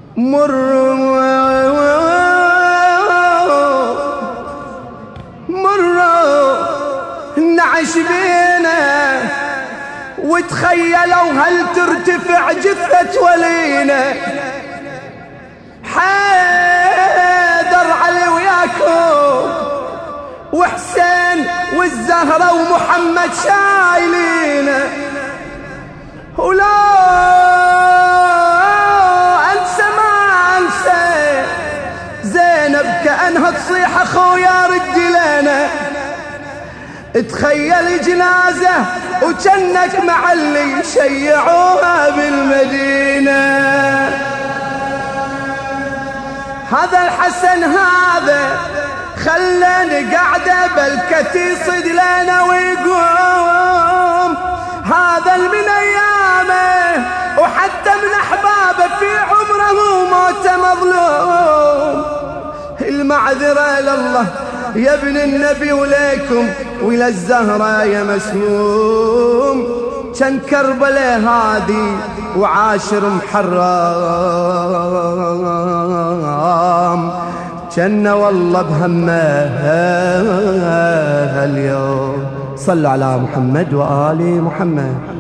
مر نعش بينا وتخيلوا هل ترتفع جثة ولينا. حيدر علي وياكم وحسين والزهرة ومحمد شايلينا. ولا انسى ما انسى زينب كأنها تصيح اخويا رد لنا. تخيل جنازة وجنك مع اللي شيعوها بالمدينة. هذا الحسن هذا خلاني قاعدة بالكتي صد لنا ويقوم. هذا من ايامه وحتى من احبابه في عمره موته مظلوم. المعذرة لله يا ابن النبي وليكم وإلى الزهرة يا مسموم. كان كربلاء هادي وعاشر محرم. كان والله بهمه اليوم. صلوا على محمد وآل محمد.